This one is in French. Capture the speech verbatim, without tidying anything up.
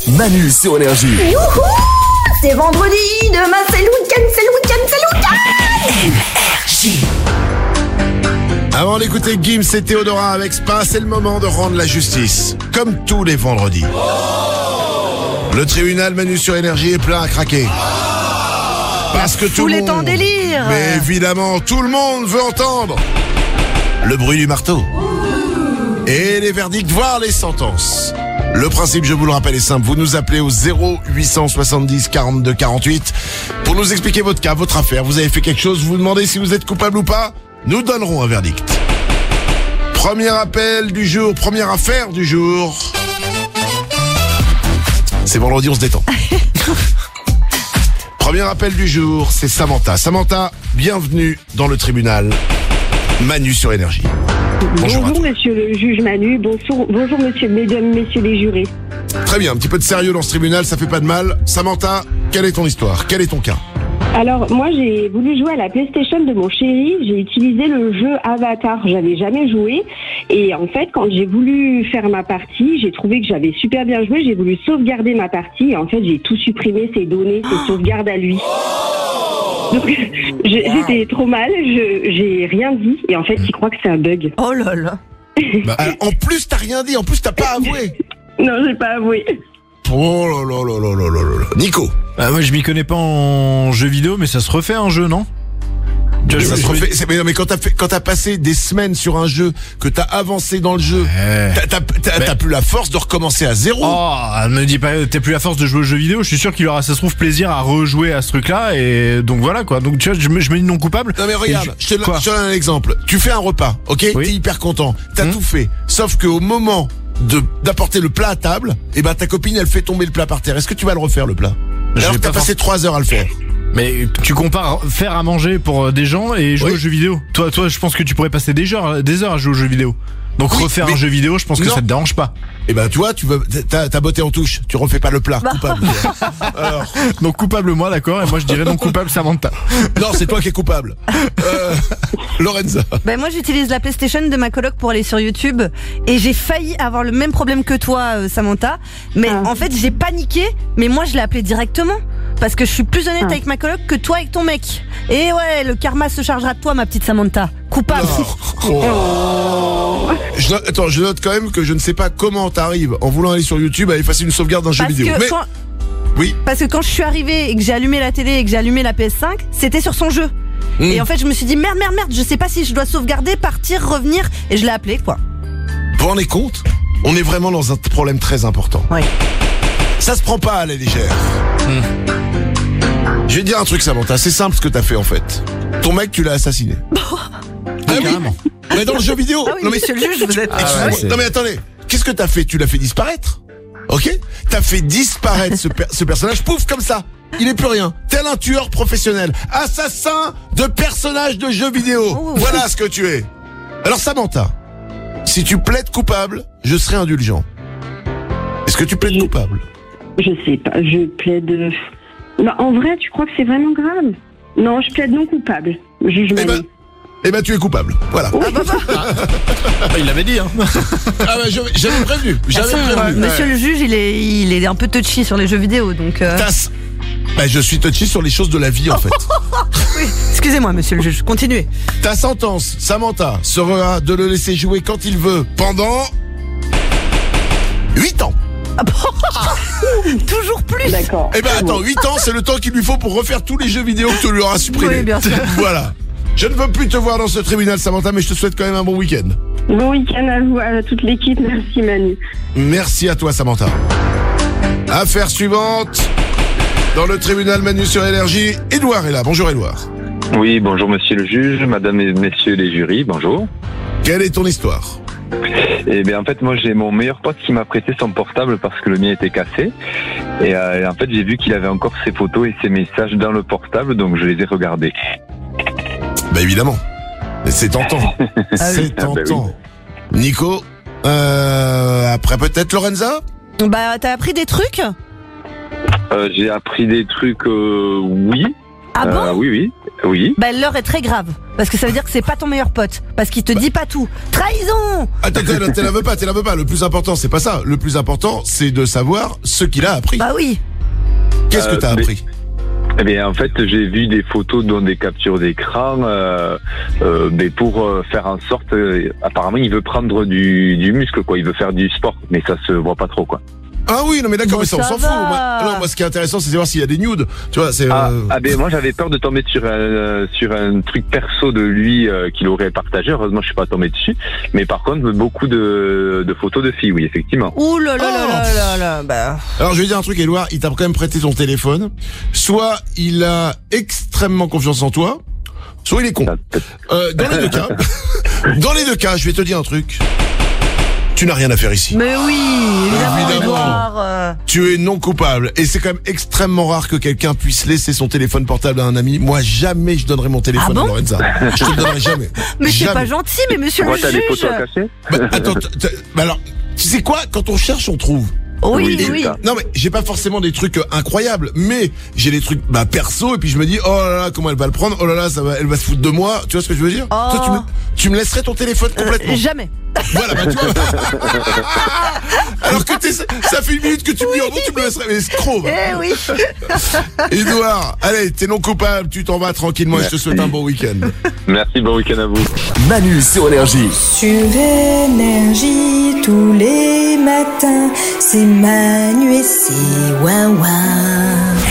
Manu sur Énergie. Youhou, c'est vendredi, demain c'est le week-end, c'est le week-end, c'est le week-end. Énergie. Avant d'écouter Gims et Théodora avec Spa, c'est le moment de rendre la justice, comme tous les vendredis. Le tribunal Manu sur Énergie est plein à craquer. Parce que tout le monde... est en délire. Mais évidemment, tout le monde veut entendre le bruit du marteau. Et les verdicts, voire les sentences. Le principe, je vous le rappelle, est simple. Vous nous appelez au zéro huit cent soixante-dix quarante-deux quarante-huit pour nous expliquer votre cas, votre affaire. Vous avez fait quelque chose, vous vous demandez si vous êtes coupable ou pas. Nous donnerons un verdict. Premier appel du jour, première affaire du jour. C'est vendredi, on se détend. Premier appel du jour, c'est Samantha. Samantha, bienvenue dans le tribunal Manu sur Énergie. Bonjour, bonjour monsieur le juge Manu, bonjour, bonjour monsieur, mesdames, messieurs les jurés. Très bien, un petit peu de sérieux dans ce tribunal, ça fait pas de mal. Samantha, quelle est ton histoire? Quel est ton cas? Alors, moi j'ai voulu jouer à la PlayStation de mon chéri, j'ai utilisé le jeu Avatar, j'avais jamais joué. Et en fait, quand j'ai voulu faire ma partie, j'ai trouvé que j'avais super bien joué, j'ai voulu sauvegarder ma partie. Et en fait, j'ai tout supprimé, ses données, ses sauvegardes à lui. Donc, je, wow. J'étais trop mal, je, j'ai rien dit, et en fait, il croit que c'est un bug. Oh là là. Bah, alors, en plus, t'as rien dit, en plus, t'as pas avoué. Non, j'ai pas avoué. Oh là là là là là là là. Nico. Ah, moi, je m'y connais pas en jeu vidéo, mais ça se refait un jeu, non? Ça se refait, c'est, mais, non, mais quand t'as fait, quand t'as passé des semaines sur un jeu, que t'as avancé dans le jeu, ouais. t'as, t'as, t'as, mais... t'as plus la force de recommencer à zéro. Oh, me dis pas, t'as plus la force de jouer aux jeux vidéo. Je suis sûr qu'il aura, ça se trouve, plaisir à rejouer à ce truc-là, et donc voilà, quoi. Donc, tu vois, je me, je me dis non coupable. Non, mais regarde, je, je, te, je te donne un exemple. Tu fais un repas, ok? Oui. T'es hyper content. T'as hum. tout fait. Sauf qu'au moment de, d'apporter le plat à table, eh ben, ta copine, elle fait tomber le plat par terre. Est-ce que tu vas le refaire, le plat? Je Alors que t'as passé trois heures à le faire. Mais tu compares faire à manger pour des gens et jouer oui. aux jeux vidéo. Toi, toi, je pense que tu pourrais passer des heures, des heures à jouer aux jeux vidéo. Donc oui, refaire un jeu vidéo, je pense que non. ça te dérange pas. Eh ben, tu vois, tu veux, t'as, t'as botté en touche. Tu refais pas le plat. Bah. Coupable. Alors. Donc coupable moi, d'accord. Et moi, je dirais non coupable Samantha. Non, c'est toi qui es coupable. Euh, Lorenza. Ben moi, j'utilise la PlayStation de ma coloc pour aller sur YouTube et j'ai failli avoir le même problème que toi, euh, Samantha. Mais ah. en fait, j'ai paniqué. Mais moi, je l'ai appelé directement. Parce que je suis plus honnête ah. avec ma coloc que toi avec ton mec. Et ouais, le karma se chargera de toi, ma petite Samantha. Coupable. Oh. Oh. Je note, attends, je note quand même que je ne sais pas comment t'arrives en voulant aller sur YouTube à effacer une sauvegarde d'un jeu Parce vidéo. Que Mais quand... oui. Parce que quand je suis arrivée et que j'ai allumé la télé et que j'ai allumé la P S cinq, c'était sur son jeu. Mmh. Et en fait, je me suis dit merde, merde, merde, je sais pas si je dois sauvegarder, partir, revenir, et je l'ai appelé, quoi. Vous vous rendez compte ? On est vraiment dans un problème très important. Oui. Ça se prend pas à la légère. Mmh. Je vais te dire un truc, Samantha, c'est simple ce que t'as fait en fait. Ton mec, tu l'as assassiné. Ah oui. Mais dans le jeu vidéo. Ah oui, non mais monsieur le juge, vous êtes. Ah ouais, non mais attendez, qu'est-ce que t'as fait? Tu l'as fait disparaître. Ok? T'as fait disparaître ce, per- ce personnage, pouf, comme ça. Il est plus rien. Tel un tueur professionnel, assassin de personnages de jeux vidéo. Oh, voilà ce que tu es. Alors Samantha, si tu plaides coupable, je serai indulgent. Est-ce que tu plaides je... coupable? Je sais pas, je plaide. Bah, en vrai, tu crois que c'est vraiment grave? Non, je plaide non coupable. Juge eh ben, eh ben, tu es coupable. Voilà. Ah bah bah. Ah, il l'avait dit, hein. Ah bah, j'avais, j'avais prévenu. J'avais façon, prévenu. Euh, monsieur ouais. le juge, il est, il est un peu touchy sur les jeux vidéo, donc. Euh... Bah, je suis touchy sur les choses de la vie, en fait. Oui, excusez-moi, monsieur le juge. Continuez. Ta sentence, Samantha, sera de le laisser jouer quand il veut pendant huit ans. Ah bon ah. Toujours plus. D'accord. Eh ben attends, huit ans, c'est le temps qu'il lui faut pour refaire tous les jeux vidéo que tu lui auras supprimés. Oui, bien sûr. Voilà. Je ne veux plus te voir dans ce tribunal, Samantha, mais je te souhaite quand même un bon week-end. Bon week-end à vous, à toute l'équipe. Merci, Manu. Merci à toi, Samantha. Affaire suivante. Dans le tribunal Manu sur Énergie, Édouard est là. Bonjour, Édouard. Oui, bonjour, monsieur le juge, madame et messieurs les jurys, bonjour. Quelle est ton histoire ? Eh bien en fait moi j'ai mon meilleur pote qui m'a prêté son portable parce que le mien était cassé et, euh, et en fait j'ai vu qu'il avait encore ses photos et ses messages dans le portable, donc je les ai regardés. Bah évidemment, c'est tentant. C'est tentant. Ah bah oui. Nico, euh, après peut-être Lorenza ? Bah t'as appris des trucs ? euh, J'ai appris des trucs, euh, oui. Ah bon ? euh, Oui, oui. Oui. Bah l'heure est très grave. Parce que ça veut dire que c'est pas ton meilleur pote. Parce qu'il te dit pas tout. Trahison! Attends, attends, t'es la veux pas, t'es la veux pas. Le plus important, c'est pas ça. Le plus important, c'est de savoir ce qu'il a appris. Bah oui. Qu'est-ce que Euh, t'as mais- appris? Eh bien, en fait, j'ai vu des photos, dont des captures d'écran, euh, euh, mais pour euh, faire en sorte, euh, apparemment, il veut prendre du, du muscle, quoi. Il veut faire du sport, mais ça se voit pas trop, quoi. Ah oui, non mais d'accord, Bon, mais ça, on ça s'en va. fout. Moi, non, moi, ce qui est intéressant, c'est de voir s'il y a des nudes. Tu vois, c'est. Ah, euh, ah ben moi, j'avais peur de tomber sur un euh, sur un truc perso de lui euh, qu'il aurait partagé. Heureusement, je suis pas tombé dessus. Mais par contre, beaucoup de, de photos de filles, oui, effectivement. Ouh là là là Oh. là là là. Bah. Alors, je vais dire un truc, Édouard, il t'a quand même prêté ton téléphone. Soit il a extrêmement confiance en toi, soit il est con. Ça, peut-être- Euh, dans les deux cas, dans les deux cas, je vais te dire un truc. Tu n'as rien à faire ici. Mais oui, évidemment, Évidemment. Edouard, euh. Tu es non coupable. Et c'est quand même extrêmement rare que quelqu'un puisse laisser son téléphone portable à un ami. Moi, jamais je donnerai mon téléphone Ah bon à Lorenza. Je te le donnerai jamais. Mais c'est Jamais. pas gentil, mais monsieur Moi, le t'as des juge. photos à cacher? Bah, attends, t- t- bah alors, tu sais quoi? Quand on cherche, on trouve. Oui, Oui, oui. c'est ça. Non mais j'ai pas forcément des trucs euh, incroyables, mais j'ai des trucs bah perso et puis je me dis oh là là comment elle va le prendre, oh là là ça va, elle va se foutre de moi, tu vois ce que je veux dire? Oh. Toi tu me, tu me laisserais ton téléphone complètement. Euh, jamais. Voilà bah tu vois. Alors que t'es, ça fait une minute que tu me dis oh non tu me laisserais, mais escroc. va. Eh oui. Édouard, allez t'es non coupable, tu t'en vas tranquillement et je te souhaite un bon week-end. Merci, bon week-end à vous. Manu sur Énergie. Sur Énergie tous les matins, c'est Manu et c'est Ouin Ouin.